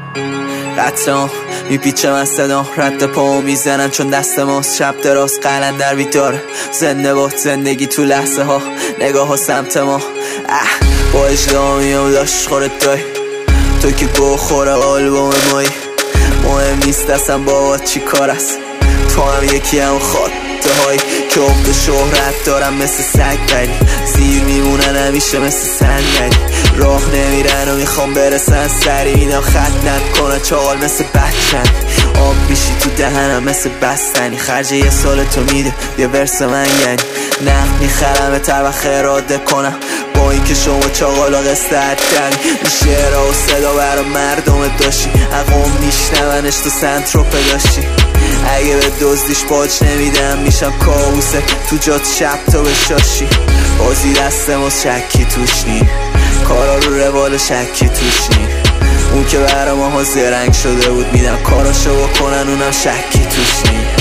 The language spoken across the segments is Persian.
قطعا میپیچم از صدا، رد پامو میزنن چون دست ماست. شب دراز قلندر بیداره، زنده باد زندگی تو لحظه ها، نگاه ها سمت ما. با اجدامی و لاش خورت دای تو که گو خوره آلبوم مایی. مهم نیست اصلا با چی کار است، تو هم یکی هم خاطه هایی که افت شهرت دارم مثل سگ، ولی زیر میمونن همیشه مثل سنگری. راه نمیرن و میخوام برسن سری، اینا خط نکنه چاقال مثل بچن. آب میشی تو دهنم مثل بستنی، خرج یه سال تو میده یه ورس من، یعنی نه میخرم تر و خراده کنم با این که شما چاقالا قصد کنی. این شعرها و صدا برا مردم داشتی، اقوام میشنونش تو سنتروپه داشتی. اگه به دزدیش باج نمیدم میشم کابوسه تو جات شب تا بشاشی. بازی دست ماست شکی توش نی، کارا رو روال شکی توش نی. اون که برا ماها زرنگ شده بود میدم کاراشو بکنن اونم شکی توش نی.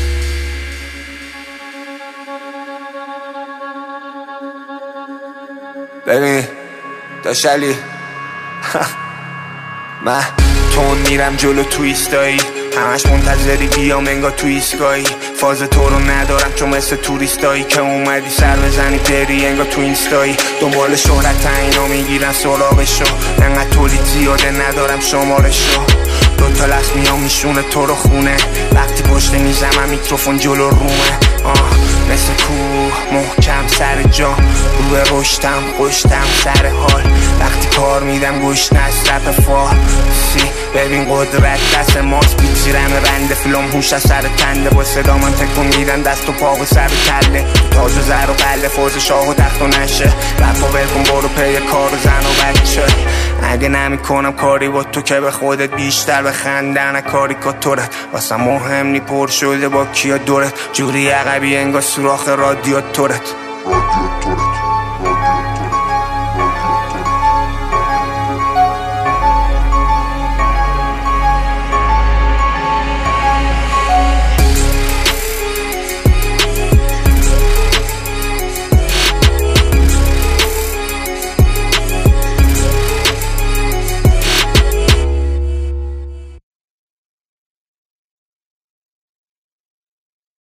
ببین داشلی من تون میرم جلو تو ایستایی، همش منتظری بیام انگار تو ایستگاهی. فاز تو رو ندارم چون مثل توریستایی که اومدی سر بزنی بری انگار تو اینستایی. دنبال شهرت اینا میگیرن سراغشو، انقدر تولید زیاده ندارم شمارشو. دوتا لخت میام میشونه تو رو خونه، وقتی پشت میزمم میکروفون جلو رومه. مثل کوه محکم سر جا، رو به رشتم خوشتم سر حال. وقتی کار میدم گوش نصرف فارسی، ببین قدرت دست ماست. بیتیرم رنده فیلم هوش از سر تنده، با صدا من تکون میدن دست و پا و سر کله. تاج و زر و قله فوز شاه و تخت و نشه، رفا ولکن برو پی کار و زن و بچه. اگه نمی کنم کاری با تو که به خودت بیشتر بخندن کاریکاتورت. واسه مهم نی پر شده با کیا دورت، جوری عقبی انگار سوراخ رادیاتورت.